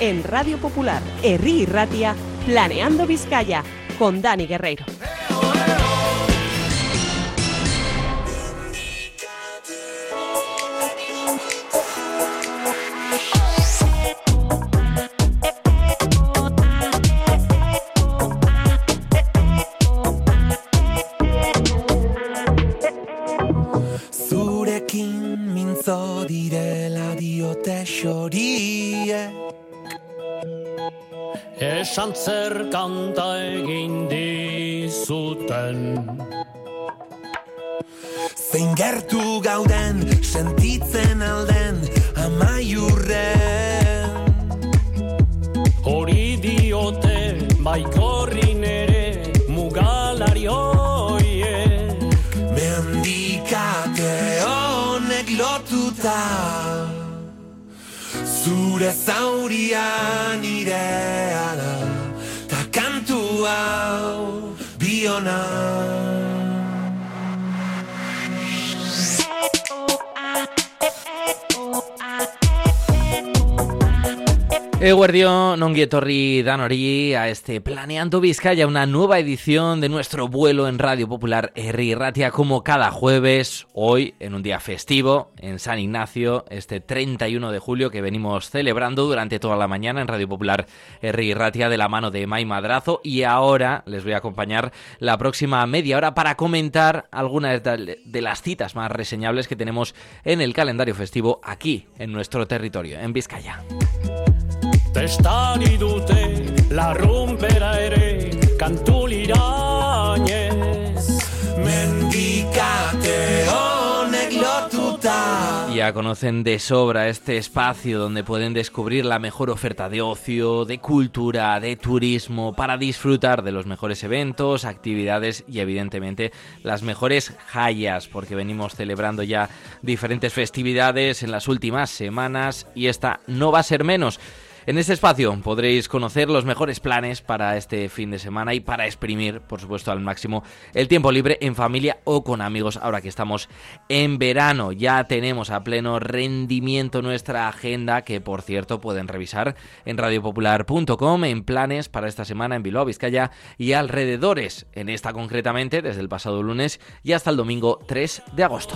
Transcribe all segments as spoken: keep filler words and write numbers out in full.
en Radio Popular, Herri Irratia, Planeando Vizcaya, con Dani Guerreiro. Esan zer kanta egin dizuten. Zein gertu gauden, sentitzen alden, amaiurren. Hori diote, baikorrin ere, mugalari hoiek. Mendikate honek lotuta, zure zaurian irea da, ta kantu hau biona. Eguerdio, nongi etorri danori a este Planeando Vizcaya, una nueva edición de nuestro vuelo en Radio Popular Herri Irratia, como cada jueves, hoy en un día festivo en San Ignacio, este treinta y uno de julio que venimos celebrando durante toda la mañana en Radio Popular Herri Irratia de la mano de Mai Madrazo, y ahora les voy a acompañar la próxima media hora para comentar algunas de las citas más reseñables que tenemos en el calendario festivo aquí en nuestro territorio, en Vizcaya. Testari dute, larrumpera ere, kantu lirainez. Mendikate honek lotuta. Ya conocen de sobra este espacio donde pueden descubrir la mejor oferta de ocio, de cultura, de turismo, para disfrutar de los mejores eventos, actividades y evidentemente las mejores jallas, porque venimos celebrando ya diferentes festividades en las últimas semanas y esta no va a ser menos. En este espacio podréis conocer los mejores planes para este fin de semana y para exprimir, por supuesto, al máximo el tiempo libre en familia o con amigos. Ahora que estamos en verano, ya tenemos a pleno rendimiento nuestra agenda, que por cierto pueden revisar en radio popular punto com en planes para esta semana en Bilbao, Vizcaya y alrededores. En esta concretamente desde el pasado lunes y hasta el domingo tres de agosto.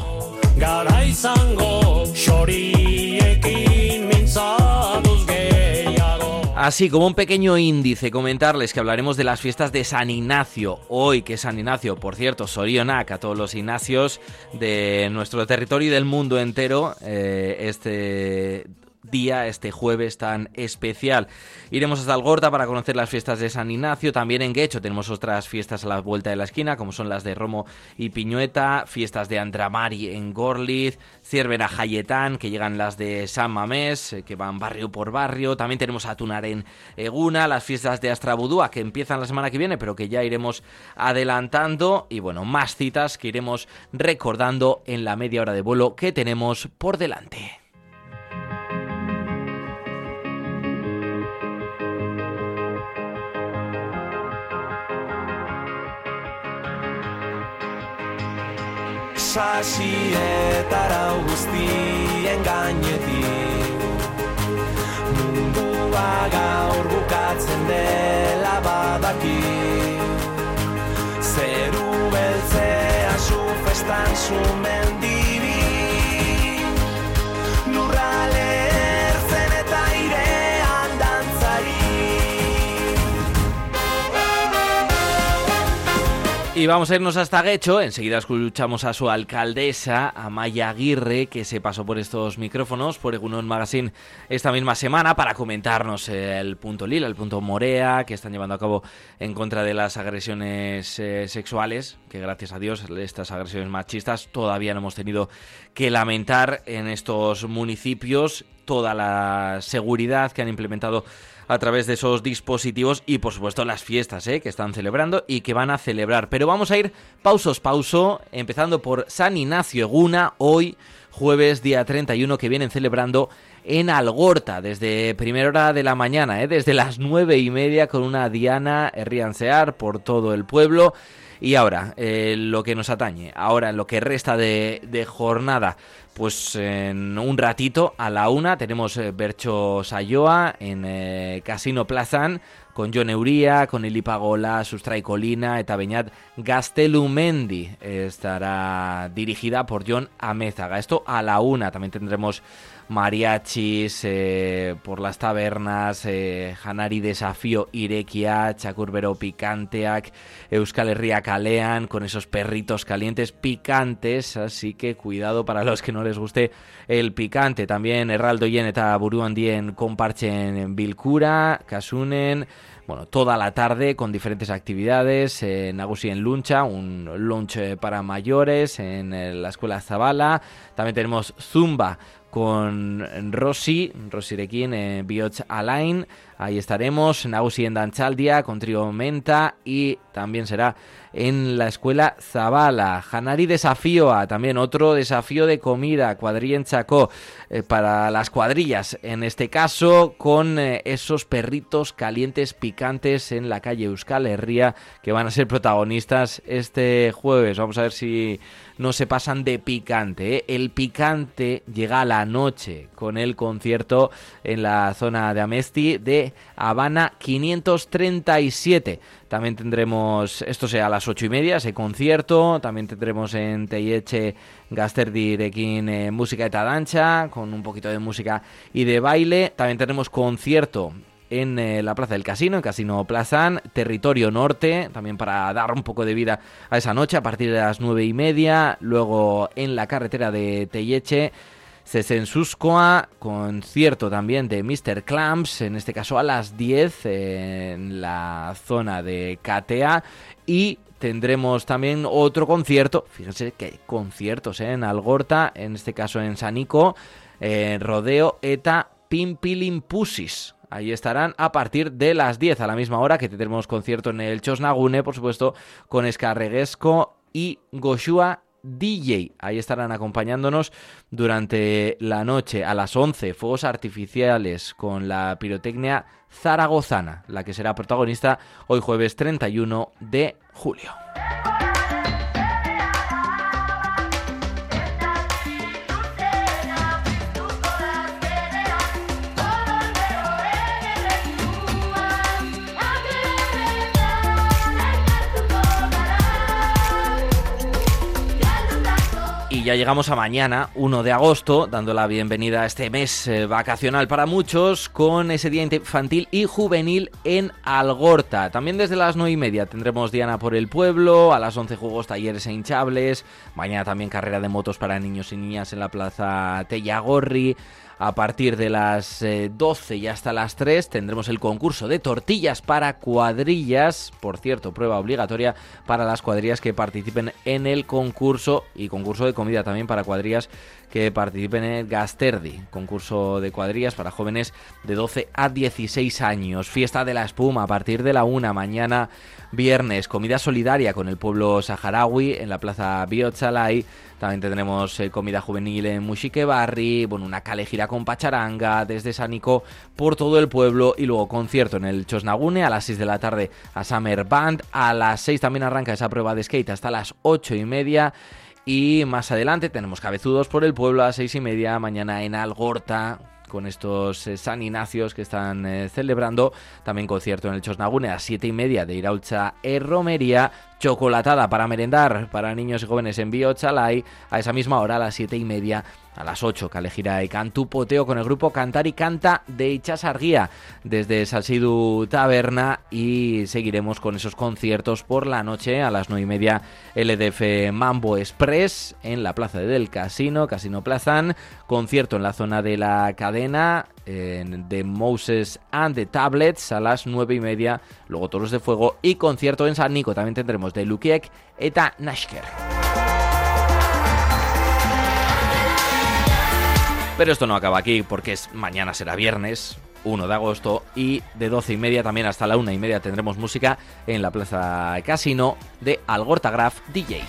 Así como un pequeño índice, comentarles que hablaremos de las fiestas de San Ignacio. Hoy, que es San Ignacio, por cierto, Sorionak a todos los Ignacios de nuestro territorio y del mundo entero, eh, este día, este jueves tan especial. Iremos hasta Algorta para conocer las fiestas de San Ignacio. También en Guecho tenemos otras fiestas a la vuelta de la esquina, como son las de Romo y Piñueta, fiestas de Andramari en Gorliz, Ciervera Jayetán, que llegan las de San Mamés, que van barrio por barrio. También tenemos a Tunar en Eguna, las fiestas de Astrabudúa, que empiezan la semana que viene, pero que ya iremos adelantando. Y bueno, más citas que iremos recordando en la media hora de vuelo que tenemos por delante. Sasietara guztien gainetik mundua gaur bukatzen dela badaki zeru beltzea zu festan zu mendibi lurrale ertzen eta airean dantzari. Y vamos a irnos hasta Guecho. Enseguida escuchamos a su alcaldesa, Amaia Aguirre, que se pasó por estos micrófonos, por Egunon Magazine, esta misma semana para comentarnos el punto lila, el punto morea, que están llevando a cabo en contra de las agresiones eh, sexuales, que gracias a Dios estas agresiones machistas todavía no hemos tenido que lamentar en estos municipios. Toda la seguridad que han implementado a través de esos dispositivos y por supuesto las fiestas ¿eh? que están celebrando y que van a celebrar. Pero vamos a ir pausos pauso, empezando por San Ignacio Eguna, hoy jueves día treinta y uno, que vienen celebrando en Algorta desde primera hora de la mañana, ¿eh? desde las nueve y media, con una diana herriansear por todo el pueblo. Y ahora, eh, lo que nos atañe, ahora en lo que resta de, de jornada, pues en un ratito a la una tenemos eh, Bertso Saioa en eh, Casino Plazan, con Jon Euría, con Eli Pagola, Sustrai Colina, eta Beñat Gaztelumendi. Estará dirigida por Jon Amézaga. Esto a la una. También tendremos mariachis eh, por las tabernas, eh, Janari Desafío Irekia, Txakurbero Pikanteak, Euskal Herria Kalean, con esos perritos calientes picantes, así que cuidado para los que no les guste el picante. También Erraldoien eta Buruandien konpartzen bilkura, kasunen, bueno, toda la tarde con diferentes actividades, eh, Nagusi en Luncha, un lunch eh, para mayores en eh, la Escuela Zabala. También tenemos Zumba con Rosy, Rosy Requín, eh, Bioch Alain, ahí estaremos, Nagusi en Danchaldia, con Trio Menta, y también será en la Escuela Zabala. Janari Desafío, también otro desafío de comida, cuadrilla en Chacó, eh, para las cuadrillas, en este caso con eh, esos perritos calientes picantes en la calle Euskal Herria, que van a ser protagonistas este jueves. Vamos a ver si no se pasan de picante, ¿eh? El picante llega a la noche con el concierto en la zona de Amesti de Habana quinientos treinta y siete. También tendremos, esto sea a las ocho y media, ese concierto. También tendremos en Teieche Gazterdirekin eh, música eta dancha, con un poquito de música y de baile. También tenemos concierto en eh, la Plaza del Casino, en Casino Plazan, Territorio Norte, también para dar un poco de vida a esa noche a partir de las nueve y media. Luego en la carretera de Teieche, Zezensuskoa, concierto también de mister Clamps, en este caso a las diez, eh, en la zona de Catea. Y tendremos también otro concierto, fíjense que hay conciertos eh, en Algorta, en este caso en Sanico, eh, Rodeo eta Pimpilimpusis. Ahí estarán a partir de las diez, a la misma hora que tendremos concierto en el Txosnagune, por supuesto, con Escarreguesco y Goshua D J. Ahí estarán acompañándonos durante la noche. A las once, fuegos artificiales con la pirotecnia zaragozana, la que será protagonista hoy jueves treinta y uno de julio. Y ya llegamos a mañana, uno de agosto, dando la bienvenida a este mes eh, vacacional para muchos, con ese día infantil y juvenil en Algorta. También desde las nueve y media tendremos Diana por el Pueblo, a las once juegos, talleres e hinchables, mañana también carrera de motos para niños y niñas en la Plaza Tellagorri. A partir de las eh, doce y hasta las tres tendremos el concurso de tortillas para cuadrillas. Por cierto, prueba obligatoria para las cuadrillas que participen en el concurso, y concurso de comida también para cuadrillas que participen en el Gazterdi, concurso de cuadrillas para jóvenes de doce a dieciséis años. Fiesta de la espuma a partir de la una, mañana viernes, comida solidaria con el pueblo saharaui en la Plaza Biotxalai. También tendremos eh, comida juvenil en Muxique Barri, bueno, una calejira con pacharanga desde Sanico por todo el pueblo, y luego concierto en el Txosnagune a las seis de la tarde a Summer Band. A las seis también arranca esa prueba de skate hasta las ocho y media. Y más adelante tenemos cabezudos por el pueblo a las seis y media, mañana en Algorta, con estos eh, San Ignacios que están eh, celebrando. También concierto en el Txosnagune a las siete y media de Iraultza e Romería. Chocolatada para merendar para niños y jóvenes en Biotxalai a esa misma hora, a las siete y media. A las ocho, Calejira y Cantu Poteo con el grupo Cantar y Canta de Itxasargia desde Salsidu Taberna, y seguiremos con esos conciertos por la noche. A las nueve y media, L D F Mambo Express en la Plaza del Casino, Casino Plazan, concierto en la zona de la cadena eh, de Moses and the Tablets a las nueve y media, luego Toros de Fuego y concierto en San Nico. También tendremos de Lukiek eta Nashker. Pero esto no acaba aquí, porque es, mañana será viernes, uno de agosto, y de doce y media también hasta la una y media tendremos música en la Plaza Casino de Algorta Graf D J.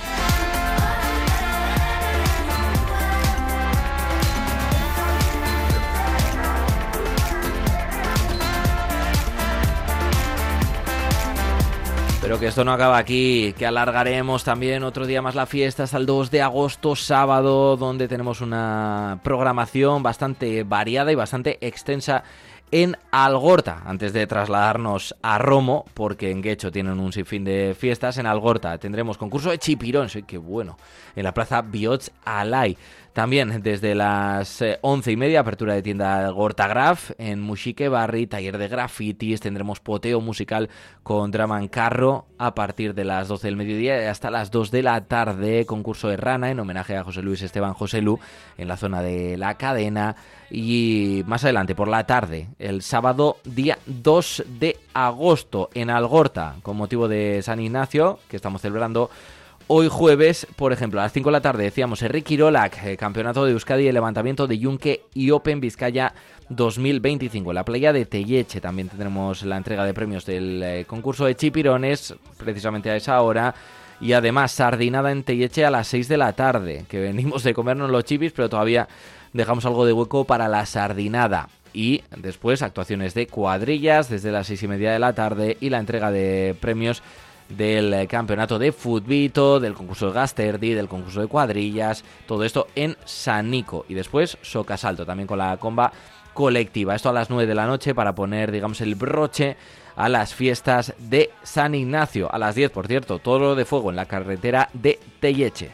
Pero que esto no acaba aquí, que alargaremos también otro día más la fiesta hasta el dos de agosto, sábado, donde tenemos una programación bastante variada y bastante extensa en Algorta, antes de trasladarnos a Romo, porque en Guecho tienen un sinfín de fiestas. En Algorta tendremos concurso de chipirón, sí, qué bueno, en la plaza Biots Alay. También desde las eh, once y media, apertura de tienda Algorta Graf. En Muxique Barri, taller de grafitis, tendremos poteo musical con drama en carro a partir de las doce del mediodía y hasta las dos de la tarde. Concurso de rana en homenaje a José Luis Esteban José Lu en la zona de La Cadena. Y más adelante, por la tarde, el sábado día dos de agosto en Algorta, con motivo de San Ignacio, que estamos celebrando hoy jueves. Por ejemplo, a las cinco de la tarde decíamos Enrique Irolak, eh, campeonato de Euskadi de levantamiento de yunque y Open Vizcaya dos mil veinticinco. En la playa de Telleche también tendremos la entrega de premios del eh, concurso de chipirones, precisamente a esa hora. Y además, sardinada en Telleche a las seis de la tarde, que venimos de comernos los chipis, pero todavía dejamos algo de hueco para la sardinada. Y después actuaciones de cuadrillas desde las seis y media de la tarde y la entrega de premios del campeonato de futbito, del concurso de Gasterdi, del concurso de cuadrillas, todo esto en Sanico. Y después Socasalto, también con la comba colectiva. Esto a las nueve de la noche para poner, digamos, el broche a las fiestas de San Ignacio. A las diez, por cierto, Toro de Fuego en la carretera de Telleche.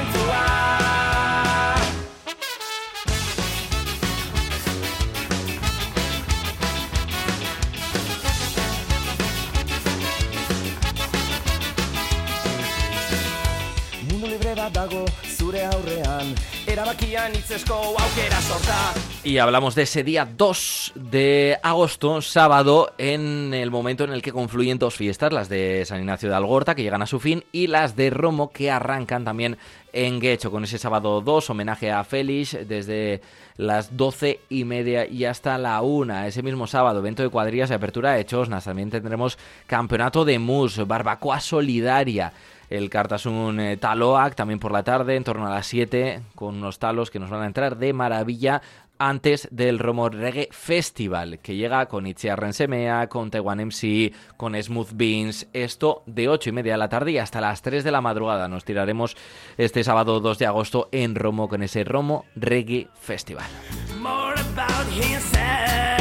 Y hablamos de ese día dos de agosto, sábado, en el momento en el que confluyen dos fiestas, las de San Ignacio de Algorta, que llegan a su fin, y las de Romo, que arrancan también en Guecho, con ese sábado dos, homenaje a Félix, desde las doce y media y hasta la una. Ese mismo sábado, evento de cuadrillas y apertura de Chosnas. También tendremos campeonato de mus, barbacoa solidaria, el Cartasun eh, Taloac, también por la tarde, en torno a las siete, con unos talos que nos van a entrar de maravilla antes del Romo Reggae Festival, que llega con Itziar Rensemea, con Taiwan M C, con Smooth Beans. Esto de ocho y media de la tarde y hasta las tres de la madrugada. Nos tiraremos este sábado dos de agosto en Romo con ese Romo Reggae Festival. More about himself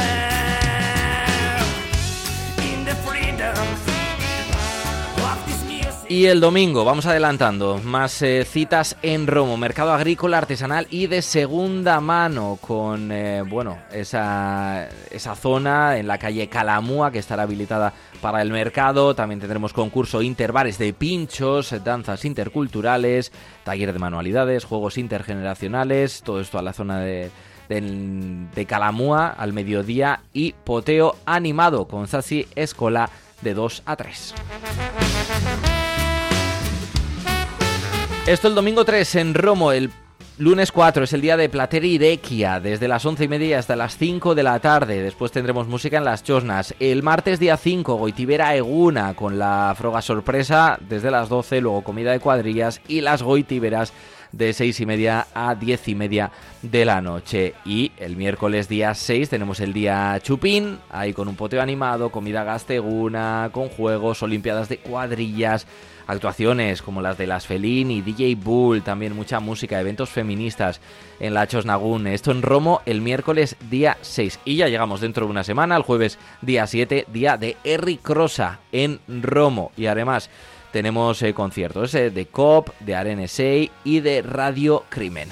in the freedom. Y el domingo, vamos adelantando, más eh, citas en Romo, mercado agrícola, artesanal y de segunda mano, con eh, bueno esa, esa zona en la calle Calamúa, que estará habilitada para el mercado. También tendremos concurso interbares de pinchos, danzas interculturales, taller de manualidades, juegos intergeneracionales, todo esto a la zona de... De, de Calamúa al mediodía, y poteo animado con Zazi Escola de dos a tres. Esto el domingo tres en Romo. El lunes cuatro es el día de Plateri Irekia, desde las once y media hasta las cinco de la tarde. Después tendremos música en las Chosnas. El martes día cinco, Goitibera Eguna, con la froga sorpresa desde las doce, luego comida de cuadrillas y las Goitiberas de seis y media a diez y media de la noche. Y el miércoles día seis tenemos el día Chupín, ahí con un poteo animado, comida gasteguna, con juegos, olimpiadas de cuadrillas, actuaciones como las de las Felín y D J Bull, también mucha música, eventos feministas en la Chosnagún. Esto en Romo el miércoles día seis. Y ya llegamos dentro de una semana, el jueves día siete, día de Herri Crosa en Romo. Y además tenemos eh, conciertos eh, de C O P, de Arena seis y de Radio Crimen.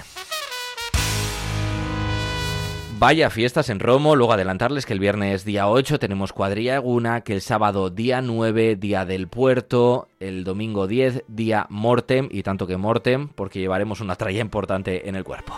Vaya fiestas en Romo. Luego adelantarles que el viernes día ocho tenemos cuadrilla Eguna, que el sábado día nueve, día del puerto, el domingo diez, día Mortem, y tanto que Mortem, porque llevaremos una tralla importante en el cuerpo.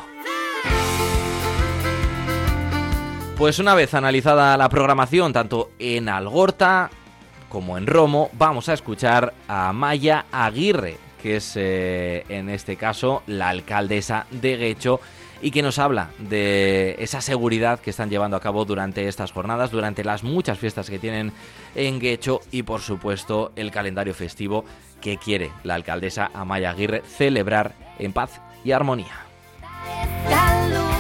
Pues una vez analizada la programación, tanto en Algorta como en Romo, vamos a escuchar a Maya Aguirre, que es eh, en este caso la alcaldesa de Guecho, y que nos habla de esa seguridad que están llevando a cabo durante estas jornadas, durante las muchas fiestas que tienen en Guecho, y por supuesto el calendario festivo que quiere la alcaldesa Amaya Aguirre celebrar en paz y armonía.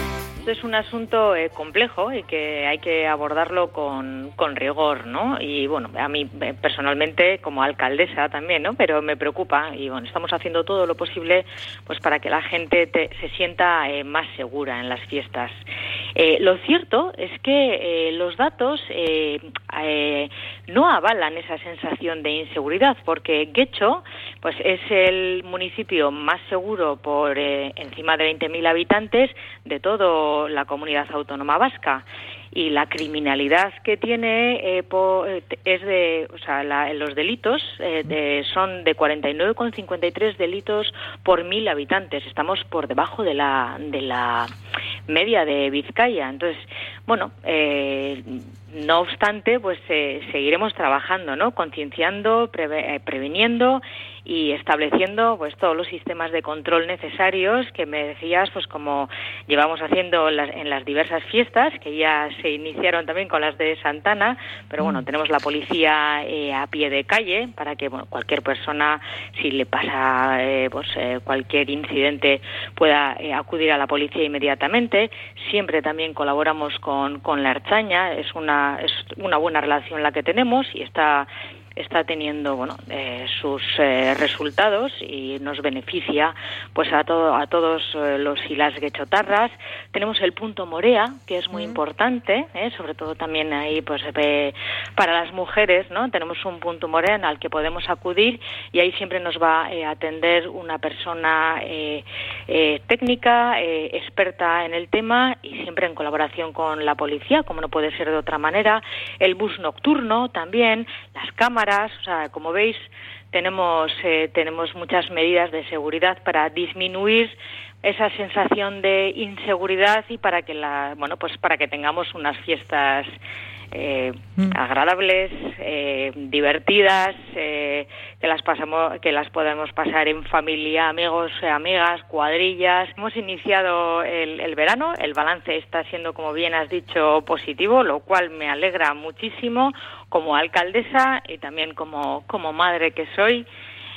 esto es un asunto eh, complejo y que hay que abordarlo con, con rigor, ¿no? Y bueno, a mí eh, personalmente como alcaldesa también, ¿no? Pero me preocupa y bueno, estamos haciendo todo lo posible pues para que la gente te, se sienta eh, más segura en las fiestas. Eh, lo cierto es que eh, los datos eh, eh, no avalan esa sensación de inseguridad, porque Getxo pues es el municipio más seguro por eh, encima de veinte mil habitantes de toda la comunidad autónoma vasca. Y la criminalidad que tiene eh, po, eh, es de, o sea, la, los delitos eh, de, son de cuarenta y nueve coma cincuenta y tres delitos por mil habitantes. Estamos por debajo de la de la media de Vizcaya. Entonces, bueno, eh, no obstante, pues eh, seguiremos trabajando, ¿no? Concienciando, preve, eh, previniendo y estableciendo pues todos los sistemas de control necesarios que me decías, pues como llevamos haciendo las, en las diversas fiestas, que ya se iniciaron también con las de Santana, pero bueno, tenemos la policía eh, a pie de calle para que bueno, cualquier persona, si le pasa eh, pues eh, cualquier incidente, pueda eh, acudir a la policía inmediatamente. Siempre también colaboramos con, con la Ertzaintza, es una, es una buena relación la que tenemos y está está teniendo bueno eh, sus eh, resultados y nos beneficia pues a todo a todos eh, los y las guechotarras. Tenemos el punto Morea, que es muy mm. importante, eh, sobre todo también ahí pues eh, para las mujeres, ¿no? Tenemos un punto Morea al que podemos acudir y ahí siempre nos va eh, a atender una persona eh, eh, técnica, eh, experta en el tema y siempre en colaboración con la policía, como no puede ser de otra manera. El bus nocturno también, las cámaras. O sea, como veis, tenemos eh, tenemos muchas medidas de seguridad para disminuir esa sensación de inseguridad y para que la bueno pues para que tengamos unas fiestas eh, mm. agradables, eh, divertidas, eh, que las pasamos, que las podemos pasar en familia, amigos, eh, amigas, cuadrillas. Hemos iniciado el, el verano, el balance está siendo, como bien has dicho, positivo, lo cual me alegra muchísimo como alcaldesa y también como como madre que soy.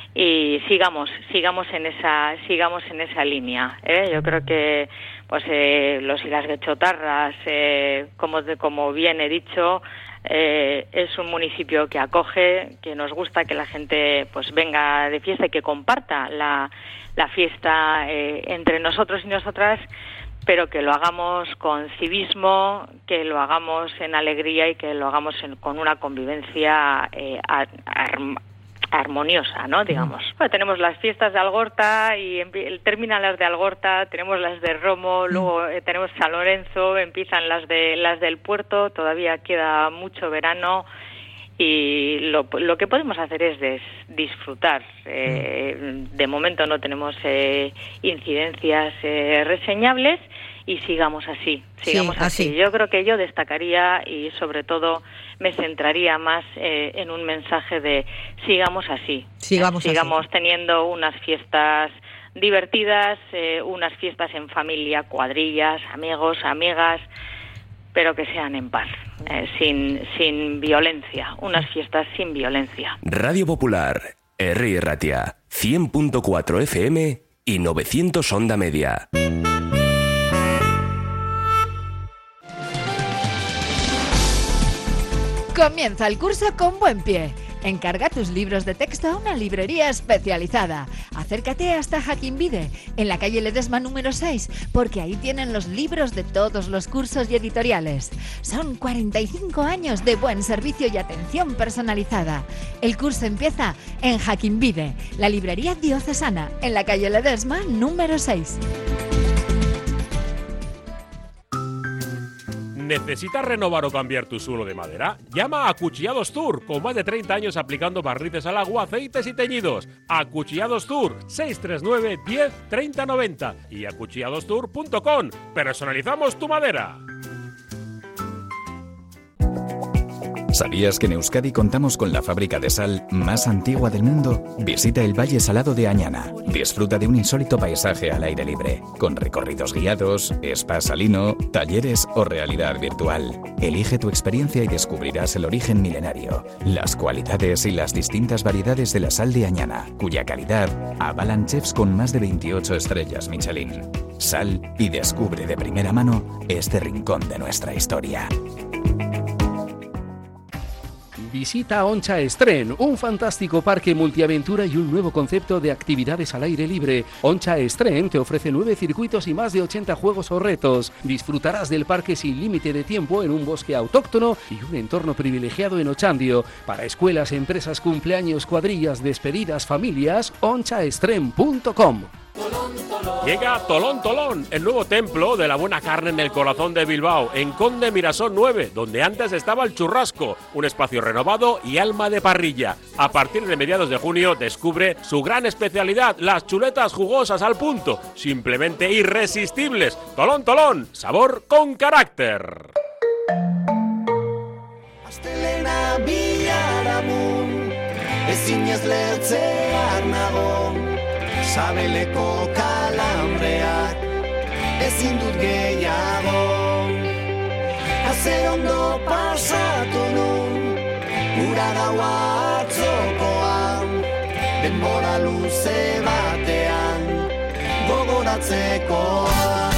Y sigamos, sigamos en esa, sigamos en esa línea. ¿eh? Yo creo que, pues, eh, los y las guechotarras, eh, como de, como bien he dicho, eh, es un municipio que acoge, que nos gusta que la gente, pues, venga de fiesta y que comparta la la fiesta eh, entre nosotros y nosotras, pero que lo hagamos con civismo, que lo hagamos en alegría y que lo hagamos en, con una convivencia eh, ar, ar, armoniosa, ¿no? Digamos. Bueno, tenemos las fiestas de Algorta y terminan las de Algorta, tenemos las de Romo, luego eh, tenemos San Lorenzo, empiezan las de las del Puerto, todavía queda mucho verano y lo, lo que podemos hacer es des, disfrutar. Eh, de momento no tenemos eh, incidencias eh, reseñables y sigamos así, sigamos sí, así. así. Yo creo que yo destacaría y sobre todo me centraría más eh, en un mensaje de sigamos así, sigamos, eh, sigamos así. teniendo unas fiestas divertidas, eh, unas fiestas en familia, cuadrillas, amigos, amigas, pero que sean en paz, eh, sin, sin violencia, unas fiestas sin violencia. Radio Popular, Herri Ratia, cien punto cuatro F M y novecientos onda media. Comienza el curso con buen pie. Encarga tus libros de texto a una librería especializada. Acércate hasta Jaquinvide, en la calle Ledesma número seis, porque ahí tienen los libros de todos los cursos y editoriales. Son cuarenta y cinco años de buen servicio y atención personalizada. El curso empieza en Jaquinvide, la librería diocesana, en la calle Ledesma número seis. ¿Necesitas renovar o cambiar tu suelo de madera? Llama a Acuchillados Tour, con más de treinta años aplicando barnices al agua, aceites y teñidos. Acuchillados Tour, seis tres nueve, diez, treinta, noventa y acuchillados tour punto com. Personalizamos tu madera. ¿Sabías que en Euskadi contamos con la fábrica de sal más antigua del mundo? Visita el Valle Salado de Añana. Disfruta de un insólito paisaje al aire libre, con recorridos guiados, spa salino, talleres o realidad virtual. Elige tu experiencia y descubrirás el origen milenario, las cualidades y las distintas variedades de la sal de Añana, cuya calidad avalan chefs con más de veintiocho estrellas Michelin. Sal y descubre de primera mano este rincón de nuestra historia. Visita Oncha Estren, un fantástico parque multiaventura y un nuevo concepto de actividades al aire libre. Oncha Estren te ofrece nueve circuitos y más de ochenta juegos o retos. Disfrutarás del parque sin límite de tiempo en un bosque autóctono y un entorno privilegiado en Ochandio. Para escuelas, empresas, cumpleaños, cuadrillas, despedidas, familias, oncha estren punto com. Llega Tolón Tolón, el nuevo templo de la buena carne en el corazón de Bilbao, en Conde Mirasol nueve, donde antes estaba el Churrasco, un espacio renovado y alma de parrilla. A partir de mediados de junio descubre su gran especialidad, las chuletas jugosas al punto, simplemente irresistibles. Tolón Tolón, sabor con carácter. Astelena biharamun, ezinez lertzear nago. Sabeleko kalambreak ezin dut gehiago. Haze ondo pasatu nun ura gaua atzokoan, denbora luze batean gogoratzekoan.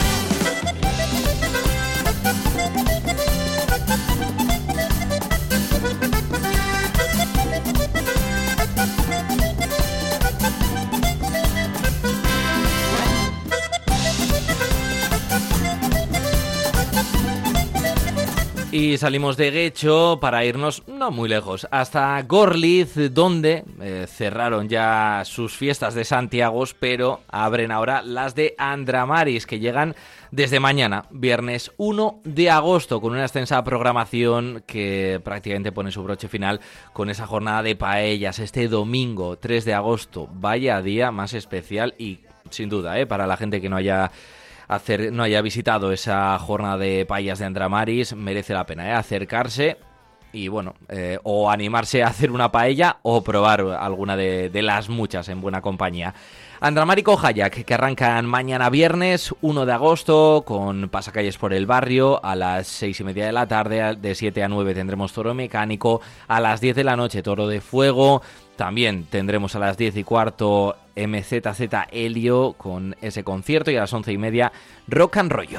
Y salimos de Guecho para irnos no muy lejos, hasta Gorliz, donde eh, cerraron ya sus fiestas de Santiago, pero abren ahora las de Andramaris, que llegan desde mañana, viernes uno de agosto, con una extensa programación que prácticamente pone su broche final con esa jornada de paellas este domingo tres de agosto. Vaya día más especial y sin duda, eh, para la gente que no haya... Hacer, no haya visitado esa jornada de paellas de Andramaris, merece la pena ¿eh? acercarse y bueno, eh, o animarse a hacer una paella o probar alguna de, de las muchas en buena compañía. Andramarico Hayak, que arrancan mañana viernes uno de agosto con pasacalles por el barrio a las seis y media de la tarde, de siete a nueve tendremos toro mecánico, a las diez de la noche toro de fuego. También tendremos a las diez y cuarto M Z Z Helio con ese concierto y a las once y media Rock and Rollo.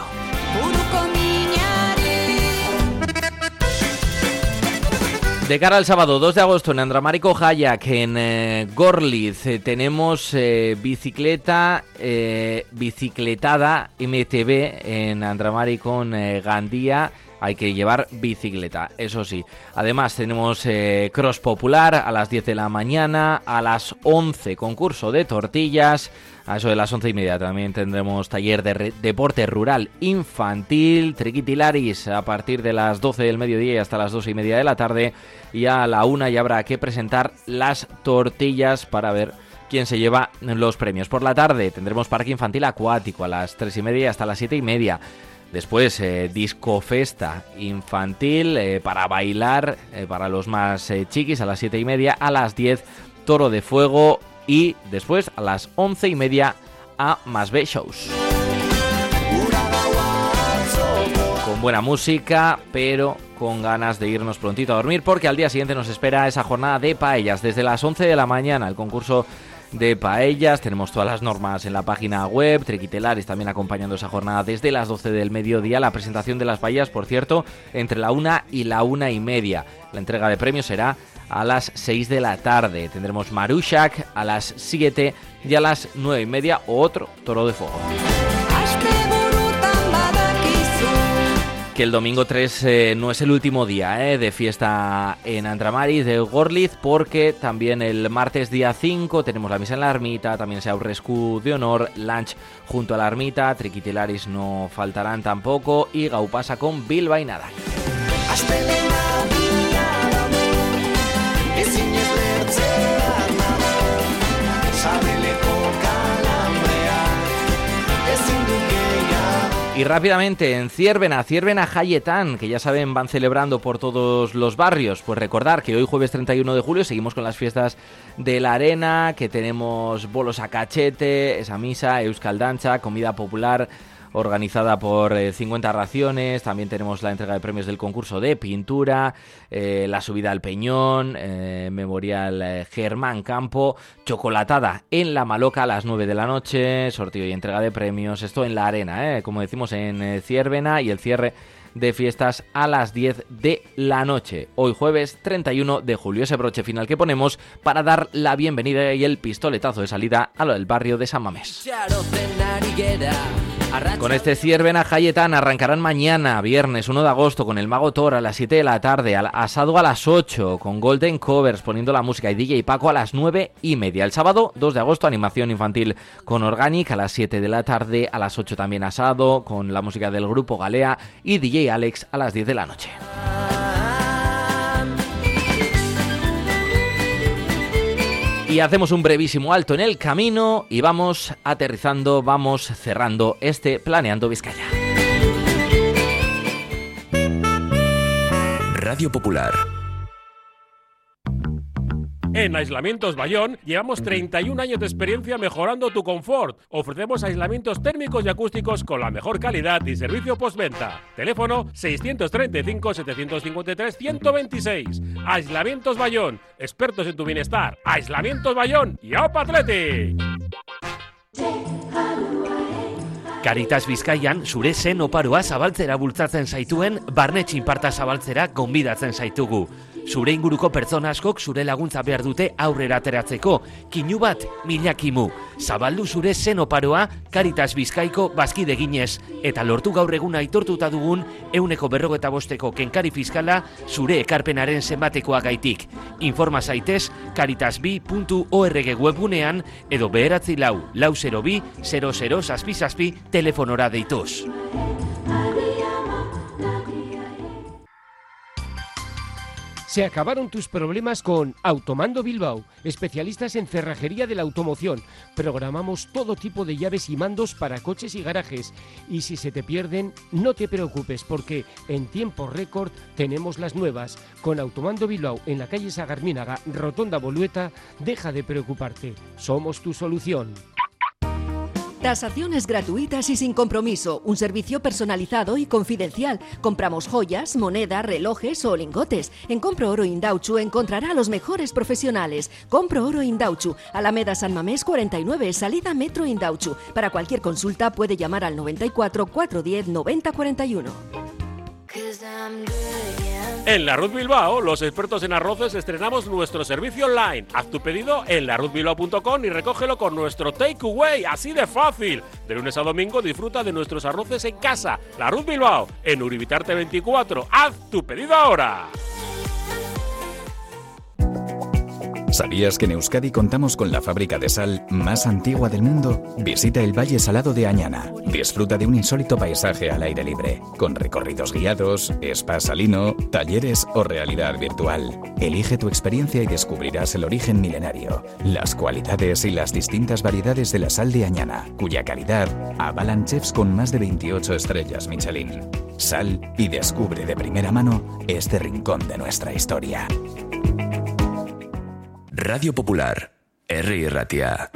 De cara al sábado dos de agosto en Andramarico Hayak, en eh, Gorliz, eh, tenemos eh, bicicleta, eh, bicicletada M T B en Andramarico con eh, Gandía. Hay que llevar bicicleta, eso sí. Además tenemos eh, cross popular a las diez de la mañana, a las once concurso de tortillas, a eso de las once y media también tendremos taller de re- deporte rural infantil, triquitilaris a partir de las doce del mediodía y hasta las doce y media de la tarde, y a la una ya habrá que presentar las tortillas para ver quién se lleva los premios. Por la tarde tendremos parque infantil acuático a las tres y media y hasta las siete y media. Después, eh, disco festa infantil eh, para bailar, eh, para los más eh, chiquis a las siete y media, a las diez toro de fuego y después a las once y media a Más B Shows. Con buena música, pero con ganas de irnos prontito a dormir porque al día siguiente nos espera esa jornada de paellas desde las once de la mañana, el concurso de paellas. Tenemos todas las normas en la página web, Triquitelaris también acompañando esa jornada desde las doce del mediodía, la presentación de las paellas, por cierto, entre la una y la una y media. La entrega de premios será a las seis de la tarde. Tendremos Marushak a las siete y a las nueve y media otro toro de fuego. Que el domingo tres eh, no es el último día eh, de fiesta en Andramaris de Gorliz, porque también el martes día cinco tenemos la misa en la ermita, también se Aurrescu de honor, lunch junto a la ermita, triquitilaris no faltarán tampoco y gaupasa con bilbainada. Y rápidamente en Ciervena, Ciervena Jayetán, que ya saben van celebrando por todos los barrios. Pues recordar que hoy jueves treinta y uno de julio seguimos con las fiestas de la arena, que tenemos bolos a cachete, esa misa, euskal danza, comida popular organizada por eh, cincuenta raciones. También tenemos la entrega de premios del concurso de pintura, eh, la subida al Peñón, eh, Memorial eh, Germán Campo, chocolatada en La Maloca a las nueve de la noche, sorteo y entrega de premios, esto en la arena, eh, como decimos en eh, Ciervena, y el cierre de fiestas a las diez de la noche. Hoy jueves treinta y uno de julio, ese broche final que ponemos para dar la bienvenida y el pistoletazo de salida a lo del barrio de San Mamés. Con este Ciervena Jayetan arrancarán mañana, viernes uno de agosto, con el Mago Thor a las siete de la tarde, al asado a las ocho, con Golden Covers poniendo la música y D J Paco a las nueve y media. El sábado dos de agosto, animación infantil con Organic a las siete de la tarde, a las ocho también asado, con la música del grupo Galea y D J Alex a las diez de la noche. Y hacemos un brevísimo alto en el camino y vamos aterrizando, vamos cerrando este Planeando Vizcaya. Radio Popular. En Aislamientos Bayón llevamos treinta y un años de experiencia mejorando tu confort. Ofrecemos aislamientos térmicos y acústicos con la mejor calidad y servicio postventa. Teléfono seiscientos treinta y cinco, setecientos cincuenta y tres, ciento veintiséis. Aislamientos Bayón, expertos en tu bienestar. Aislamientos Bayón y ¡Opa Athletic! Caritas Bizkaian zure zen oparoa zabaltzera bultzatzen zaituen barne txinparta zabaltzera gonbidatzen zaitugu. Zure inguruko pertsona askok zure laguntza behar dute aurrera ateratzeko. Kinu bat, mila kimu. Zabaldu zure zen oparoa Caritas Bizkaiko bazkide ginez. Eta lortu gaur egun aitortuta dugun euneko berrogeta bosteko kenkari fiskala zure ekarpenaren zenbatekoa gaitik. Informa zaitez caritasbi puntu org webgunean edo beheratzi lau, lau zero bi, zero zero zazpi zazpi telefonora deituz. Se acabaron tus problemas con Automando Bilbao, especialistas en cerrajería de la automoción. Programamos todo tipo de llaves y mandos para coches y garajes. Y si se te pierden, no te preocupes, porque en tiempo récord tenemos las nuevas. Con Automando Bilbao en la calle Sagarminaga, Rotonda Bolueta, deja de preocuparte. Somos tu solución. Tasaciones gratuitas y sin compromiso, un servicio personalizado y confidencial. Compramos joyas, moneda, relojes o lingotes. En Compro Oro Indauchu encontrará a los mejores profesionales. Compro Oro Indauchu, Alameda San Mamés cuarenta y nueve, salida Metro Indauchu. Para cualquier consulta puede llamar al noventa y cuatro, cuatrocientos diez, noventa cuarenta y uno. En La Ruz Bilbao, los expertos en arroces, estrenamos nuestro servicio online. Haz tu pedido en la ruz bilbao punto com y recógelo con nuestro takeaway, así de fácil. De lunes a domingo disfruta de nuestros arroces en casa. La Ruz Bilbao, en Uribitarte veinticuatro. Haz tu pedido ahora. ¿Sabías que en Euskadi contamos con la fábrica de sal más antigua del mundo? Visita el Valle Salado de Añana. Disfruta de un insólito paisaje al aire libre, con recorridos guiados, spa salino, talleres o realidad virtual. Elige tu experiencia y descubrirás el origen milenario, las cualidades y las distintas variedades de la sal de Añana, cuya calidad avalan chefs con más de veintiocho estrellas Michelin. Sal y descubre de primera mano este rincón de nuestra historia. Radio Popular, Herri Ratia.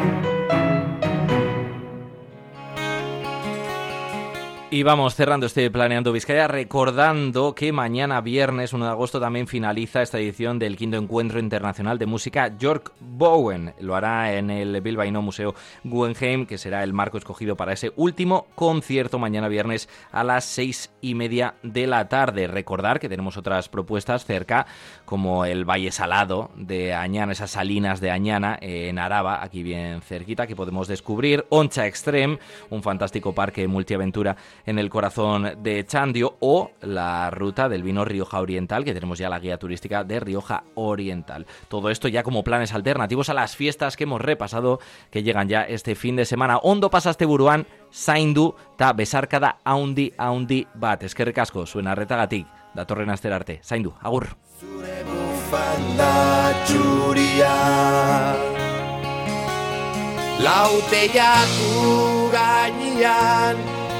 Y vamos cerrando este Planeando Vizcaya, recordando que mañana viernes uno de agosto también finaliza esta edición del quinto Encuentro Internacional de Música York Bowen. Lo hará en el Bilbaíno Museo Guggenheim, que será el marco escogido para ese último concierto mañana viernes a las seis y media de la tarde. Recordar que tenemos otras propuestas cerca, como el Valle Salado de Añana, esas salinas de Añana en Araba, aquí bien cerquita, que podemos descubrir. Oncha Extreme, un fantástico parque multiaventura en el corazón de Chandio, o la ruta del vino Rioja Oriental, que tenemos ya la guía turística de Rioja Oriental. Todo esto ya como planes alternativos a las fiestas que hemos repasado, que llegan ya este fin de semana. Ondo pasaste buruan, zaindu ta besarkada haundi haundi bat. Eskerrik asko, zuen arretagatik, datorren astera arte. Zaindu, agur. Zure bufanda txuria lauteiatu gainean,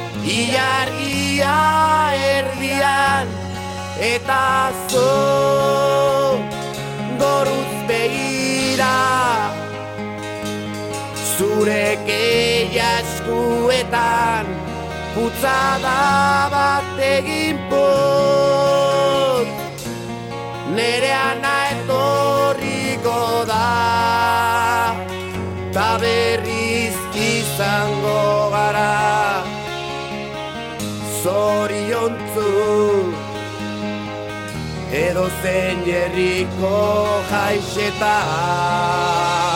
ilargia erdian, eta zo goruz begira, zure keia eskuetan, putzada bat egin put, nere ana etorriko da, ta berriz izango gara, zoriontzu, edo zein herriko jaixeta.